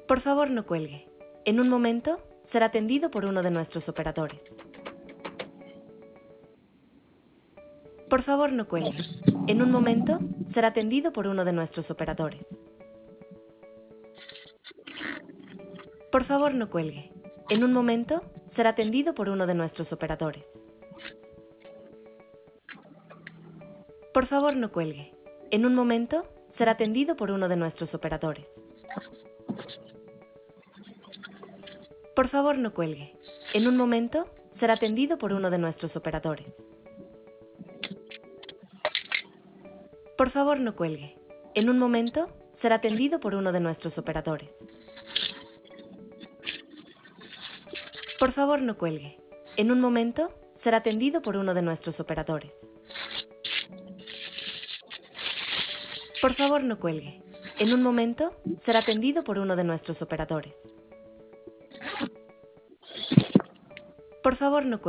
Por favor, no cuelgue. En un momento, será atendido por uno de nuestros operadores. Por favor, no cuelgue. En un momento, será atendido por uno de nuestros operadores. Por favor, no cuelgue. En un momento, será atendido por uno de nuestros operadores. Por favor, no cuelgue. En un momento, será atendido por uno de nuestros operadores. Por favor, no cuelgue. En un momento, será atendido por uno de nuestros operadores. Por favor, no cuelgue. En un momento, será atendido por uno de nuestros operadores. Por favor, no cuelgue. En un momento, será atendido por uno de nuestros operadores. Por favor, no cuelgue. En un momento, será atendido por uno de nuestros operadores. Por favor, no cuelgue.